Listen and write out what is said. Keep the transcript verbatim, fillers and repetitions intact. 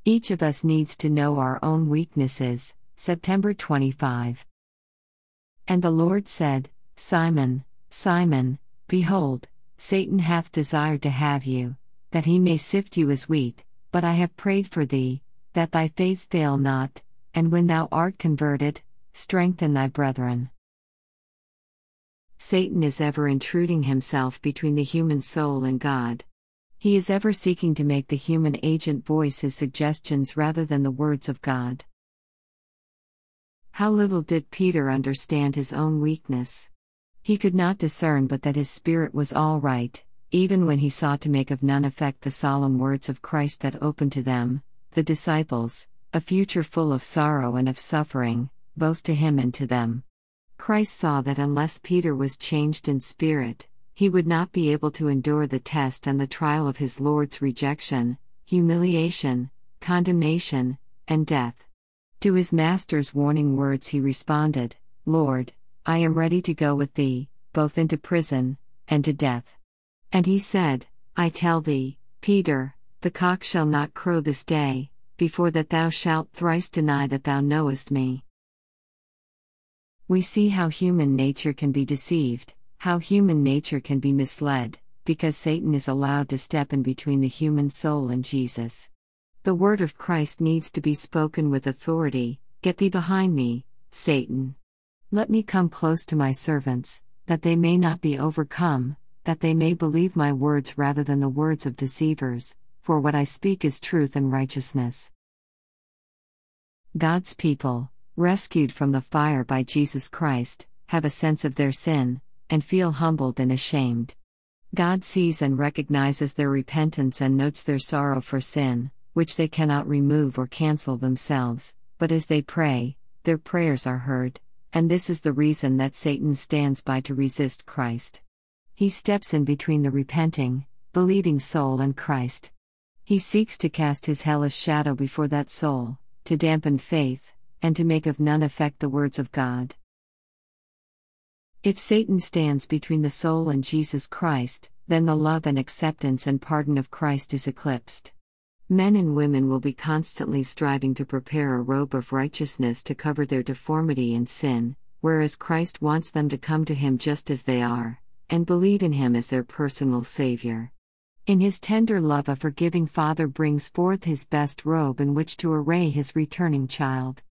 Each of us needs to know our own weaknesses. September twenty-fifth. And the Lord said, Simon, Simon, behold, Satan hath desired to have you, that he may sift you as wheat, but I have prayed for thee, that thy faith fail not, and when thou art converted, strengthen thy brethren. Satan is ever intruding himself between the human soul and God. He is ever seeking to make the human agent voice his suggestions rather than the words of God. How little did Peter understand his own weakness. He could not discern but that his spirit was all right, even when he sought to make of none effect the solemn words of Christ that opened to them, the disciples, a future full of sorrow and of suffering, both to him and to them. Christ saw that unless Peter was changed in spirit, he would not be able to endure the test and the trial of his Lord's rejection, humiliation, condemnation, and death. To his master's warning words he responded, Lord, I am ready to go with thee, both into prison, and to death. And he said, I tell thee, Peter, the cock shall not crow this day, before that thou shalt thrice deny that thou knowest me. We see how human nature can be deceived, how human nature can be misled, because Satan is allowed to step in between the human soul and Jesus. The word of Christ needs to be spoken with authority, get thee behind me, Satan. Let me come close to my servants, that they may not be overcome, that they may believe my words rather than the words of deceivers, for what I speak is truth and righteousness. God's people, rescued from the fire by Jesus Christ, have a sense of their sin, and feel humbled and ashamed. God sees and recognizes their repentance and notes their sorrow for sin, which they cannot remove or cancel themselves, but as they pray, their prayers are heard. And this is the reason that Satan stands by to resist Christ. He steps in between the repenting, believing soul and Christ. He seeks to cast his hellish shadow before that soul, to dampen faith, and to make of none effect the words of God. If Satan stands between the soul and Jesus Christ, then the love and acceptance and pardon of Christ is eclipsed. Men and women will be constantly striving to prepare a robe of righteousness to cover their deformity and sin, whereas Christ wants them to come to Him just as they are, and believe in Him as their personal Savior. In His tender love, a forgiving Father brings forth His best robe in which to array His returning child.